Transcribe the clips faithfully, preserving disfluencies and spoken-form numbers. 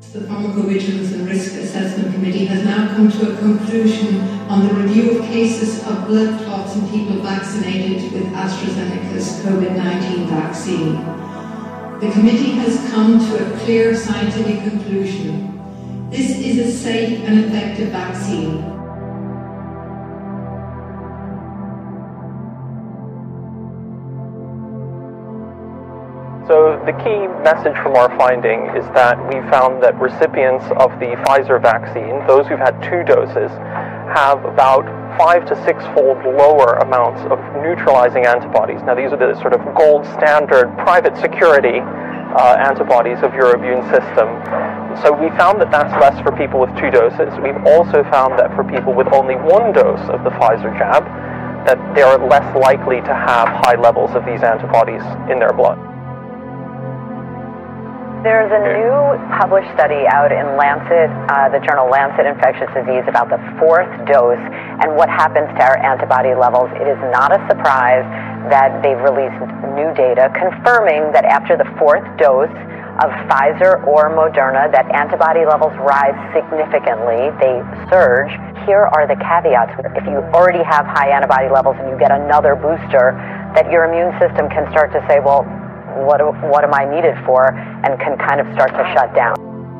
The Pharmacovigilance and Risk Assessment Committee has now come to a conclusion on the review of cases of blood clots in people vaccinated with AstraZeneca's COVID nineteen vaccine. The committee has come to a clear scientific conclusion. This is a safe and effective vaccine. So the key message from our finding is that we found that recipients of the Pfizer vaccine, those who've had two doses, have about five to six-fold lower amounts of neutralizing antibodies. Now these are the sort of gold standard private security uh, antibodies of your immune system. So we found that that's less for people with two doses. We've also found that for people with only one dose of the Pfizer jab, that they are less likely to have high levels of these antibodies in their blood. There's a new published study out in Lancet, uh, the journal Lancet Infectious Disease, about the fourth dose and what happens to our antibody levels. It is not a surprise that they've released new data confirming that after the fourth dose of Pfizer or Moderna, that antibody levels rise significantly. They surge. Here are the caveats. If you already have high antibody levels and you get another booster, that your immune system can start to say, well, What, what am I needed for, and can kind of start to shut down.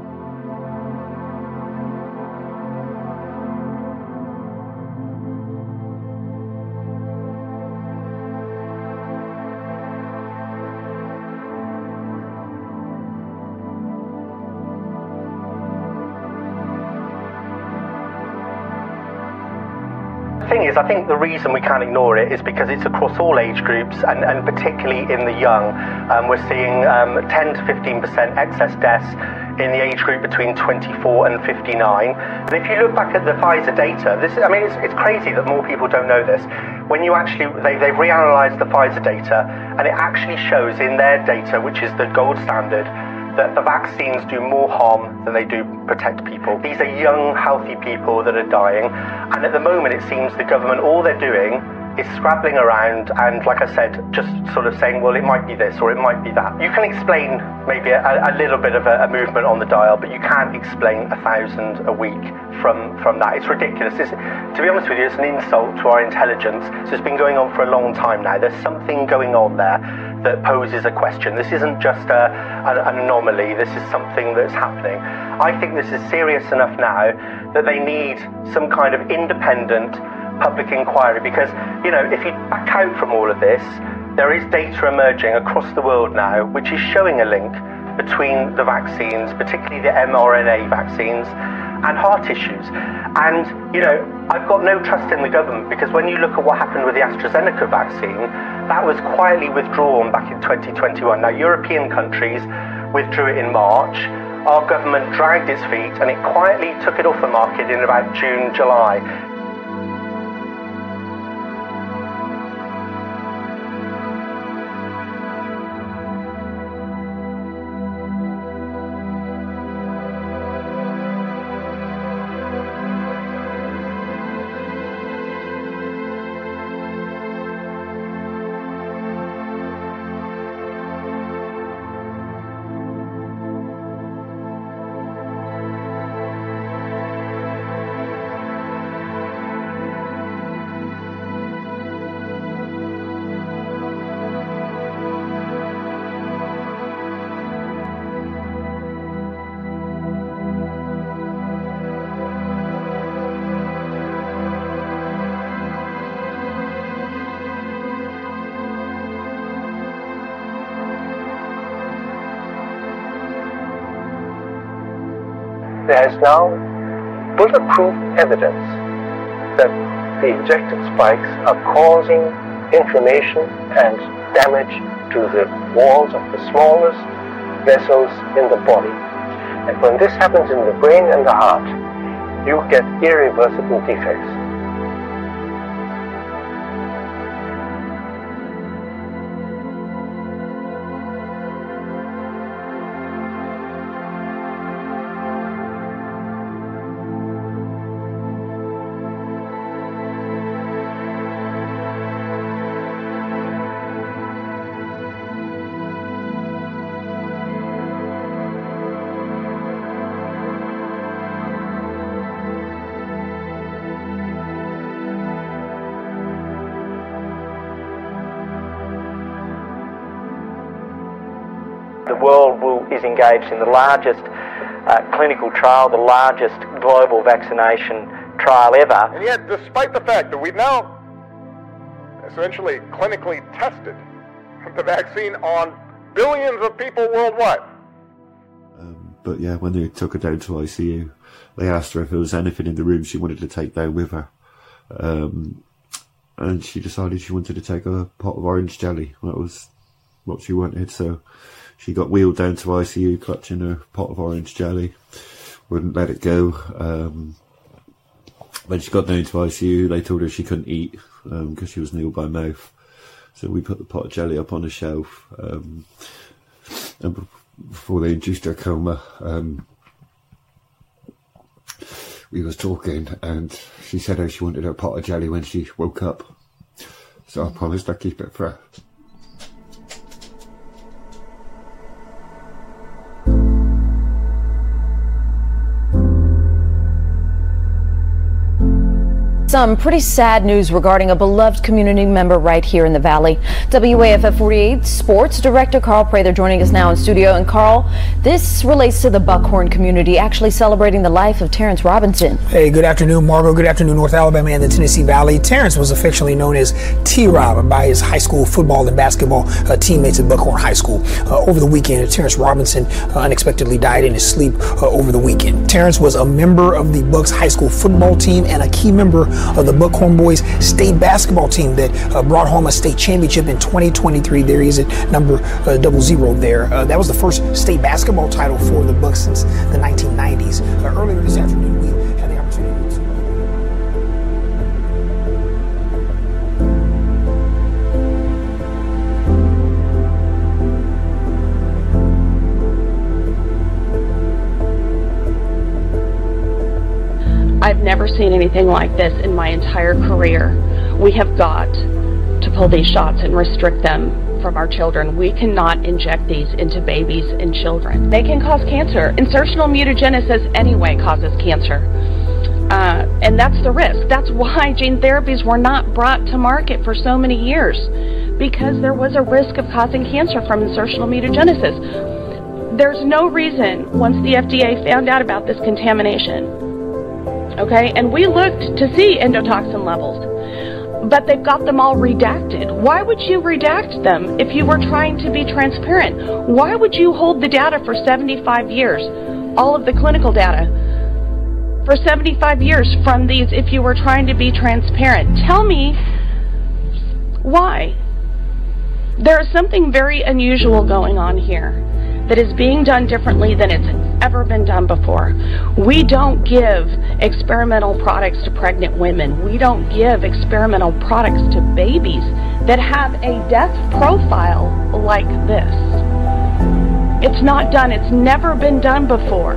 The thing is, I think the reason we can't ignore it is because it's across all age groups, and, and particularly in the young. Um, we're seeing um, ten to fifteen percent excess deaths in the age group between twenty-four and fifty-nine. And if you look back at the Pfizer data, this I mean, it's, it's crazy that more people don't know this. When you actually, they, they've reanalyzed the Pfizer data, and it actually shows in their data, which is the gold standard, that the vaccines do more harm than they do protect people. These are young, healthy people that are dying, and at the moment it seems the government, all they're doing is scrabbling around and, like I said, just sort of saying, well, it might be this or it might be that. You can explain maybe a, a little bit of a, a movement on the dial, but you can't explain a thousand a week from, from that. It's ridiculous. It's, to be honest with you, it's an insult to our intelligence. So it's been going on for a long time now. There's something going on there that poses a question. This isn't just a, a, an anomaly. This is something that's happening. I think this is serious enough now that they need some kind of independent public inquiry, because, you know, if you back out from all of this, there is data emerging across the world now which is showing a link between the vaccines, particularly the mRNA vaccines, and heart issues. And, you know, I've got no trust in the government, because when you look at what happened with the AstraZeneca vaccine, that was quietly withdrawn back in twenty twenty-one. Now, European countries withdrew it in March. Our government dragged its feet and it quietly took it off the market in about June, July. There is now bulletproof evidence that the injected spikes are causing inflammation and damage to the walls of the smallest vessels in the body. And when this happens in the brain and the heart, you get irreversible defects. the world will, is engaged in the largest uh, clinical trial, the largest global vaccination trial ever. And yet, despite the fact that we've now essentially clinically tested the vaccine on billions of people worldwide. Um, but yeah, when they took her down to I C U, they asked her if there was anything in the room she wanted to take down with her. Um, and she decided she wanted to take a pot of orange jelly. That was what she wanted. So she got wheeled down to I C U clutching her pot of orange jelly. Wouldn't let it go. Um, when she got down to I C U, they told her she couldn't eat because um, she was nil by mouth. So we put the pot of jelly up on the shelf. Um, and b- before they induced her coma, um, we was talking, and she said how she wanted her pot of jelly when she woke up. So I promised I'd keep it for her. Some pretty sad news regarding a beloved community member right here in the Valley. W A F F forty-eight Sports Director Carl Prather joining us now in studio. And Carl, this relates to the Buckhorn community actually celebrating the life of Terrence Robinson. Hey, good afternoon, Margo. Good afternoon, North Alabama and the Tennessee Valley. Terrence was affectionately known as T-Rob by his high school football and basketball uh, teammates at Buckhorn High School. Uh, over the weekend, Terrence Robinson uh, unexpectedly died in his sleep uh, over the weekend. Terrence was a member of the Bucks high school football team and a key member of the Buckhorn boys state basketball team that uh, brought home a state championship in twenty twenty-three. There he is at number uh, double zero there. Uh, that was the first state basketball title for the Bucks since the nineteen nineties. Uh, earlier this afternoon, we had the opportunity to I've never seen anything like this in my entire career. We have got to pull these shots and restrict them from our children. We cannot inject these into babies and children. They can cause cancer. Insertional mutagenesis anyway causes cancer. Uh, and that's the risk. That's why gene therapies were not brought to market for so many years, because there was a risk of causing cancer from insertional mutagenesis. There's no reason, once the F D A found out about this contamination, okay, and we looked to see endotoxin levels, but they've got them all redacted. Why would you redact them if you were trying to be transparent? Why would you hold the data for seventy-five years, all of the clinical data, for seventy-five years from these if you were trying to be transparent? Tell me why. There is something very unusual going on here that is being done differently than it's ever been done before. We don't give experimental products to pregnant women. We don't give experimental products to babies that have a death profile like this. It's not done. It's never been done before.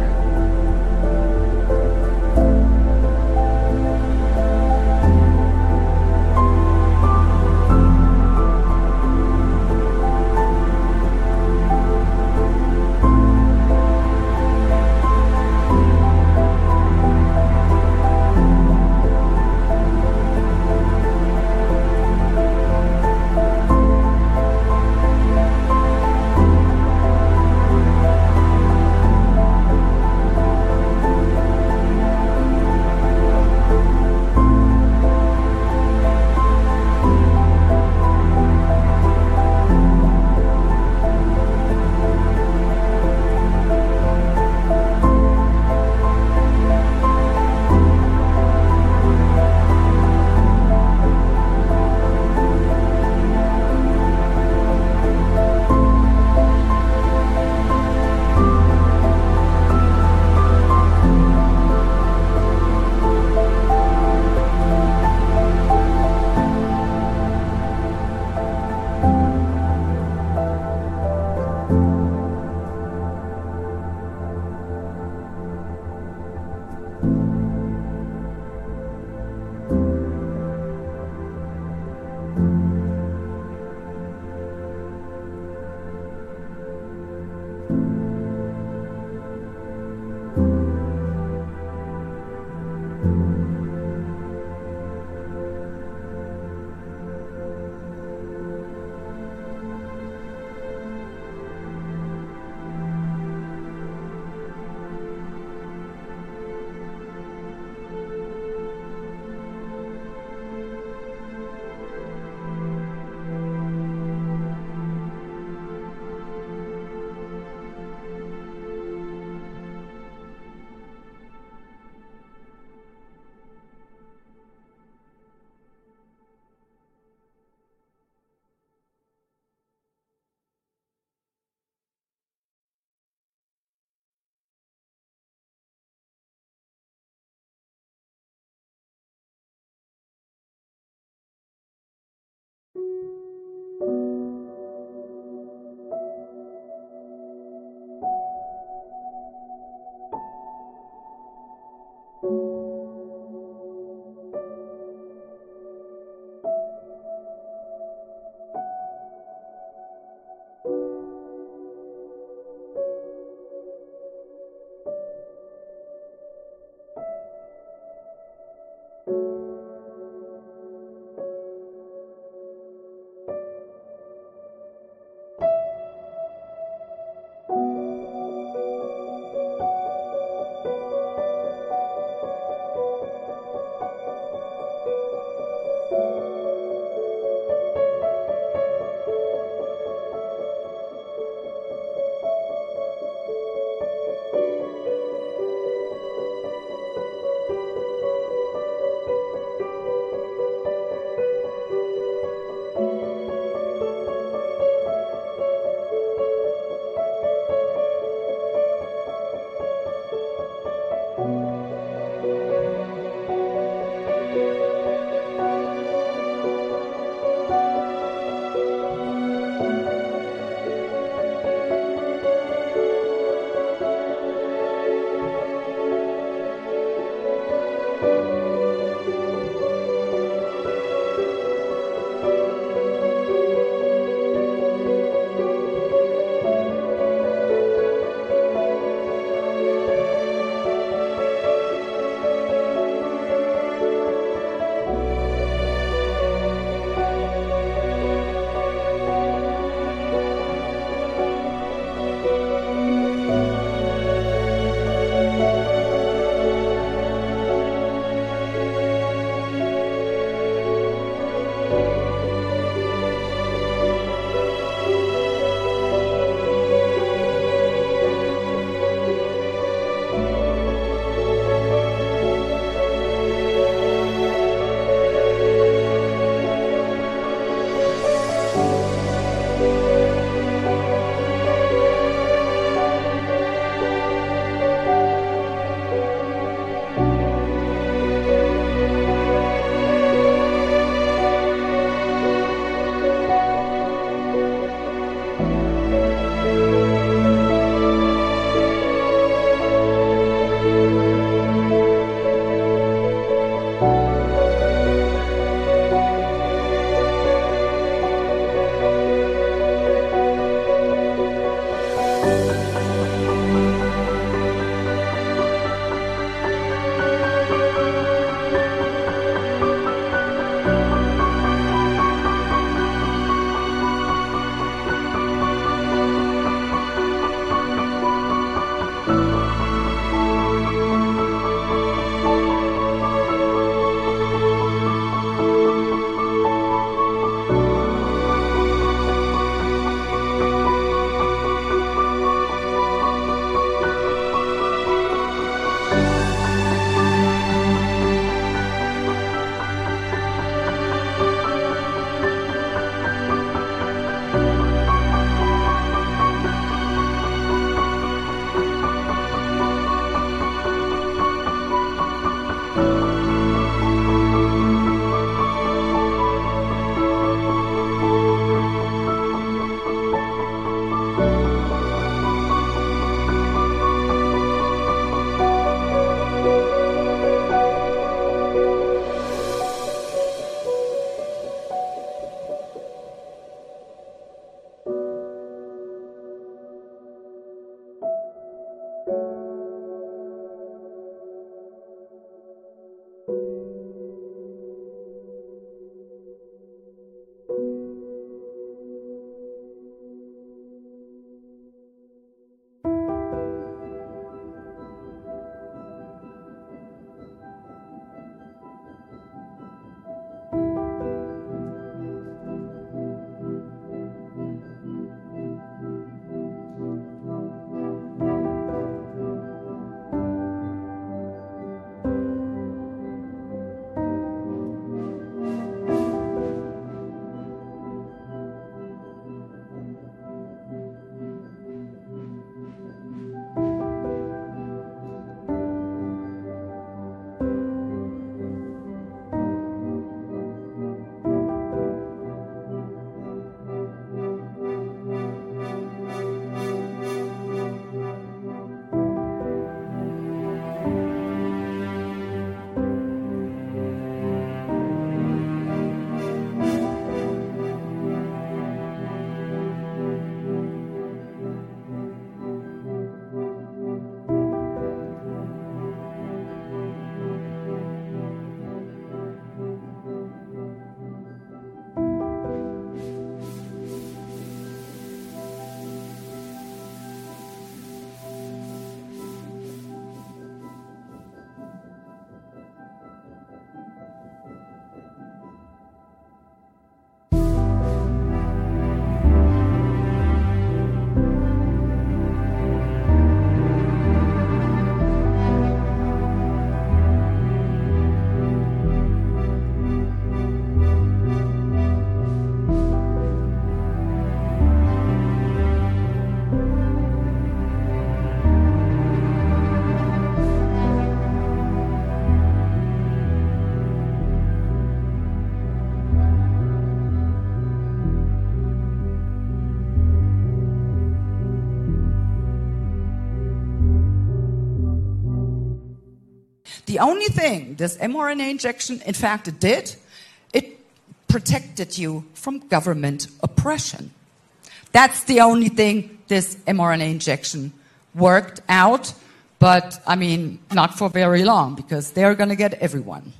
The only thing this mRNA injection, in fact, it did, it protected you from government oppression. That's the only thing this mRNA injection worked out, but, I mean, not for very long, because they're going to get everyone.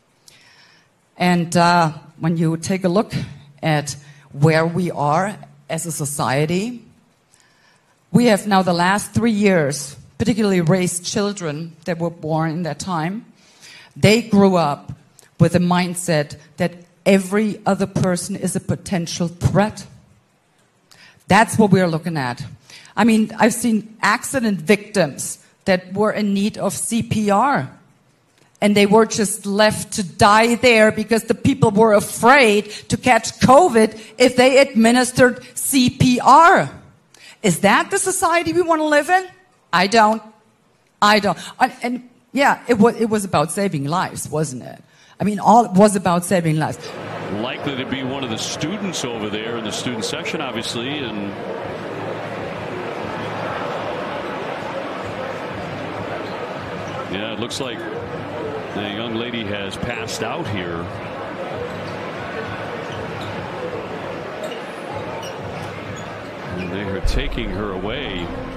And uh, when you take a look at where we are as a society, we have now the last three years particularly raised children that were born in that time. They grew up with a mindset that every other person is a potential threat. That's what we're looking at. I mean, I've seen accident victims that were in need of C P R. And they were just left to die there because the people were afraid to catch COVID if they administered C P R. Is that the society we want to live in? I don't. I don't. And, and yeah, it was, it was about saving lives, wasn't it? I mean, all it was about saving lives. Likely to be one of the students over there in the student section, obviously, and yeah, it looks like the young lady has passed out here. And they are taking her away.